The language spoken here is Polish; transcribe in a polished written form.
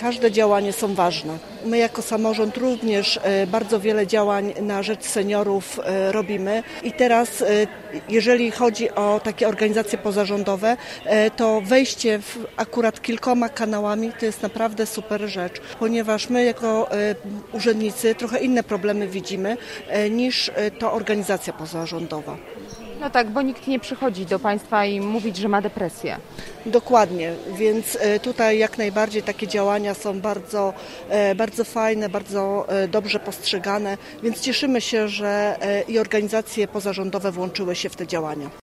każde działanie są ważne. My jako samorząd również bardzo wiele działań na rzecz seniorów robimy i teraz jeżeli chodzi o takie organizacje pozarządowe, to wejście akurat kilkoma kanałami to jest naprawdę super rzecz, ponieważ my jako urzędnicy trochę inne problemy widzimy niż to organizacja pozarządowa. No tak, bo nikt nie przychodzi do Państwa i mówić, że ma depresję. Dokładnie, więc tutaj jak najbardziej takie działania są bardzo fajne, bardzo dobrze postrzegane, więc cieszymy się, że i organizacje pozarządowe włączyły się w te działania.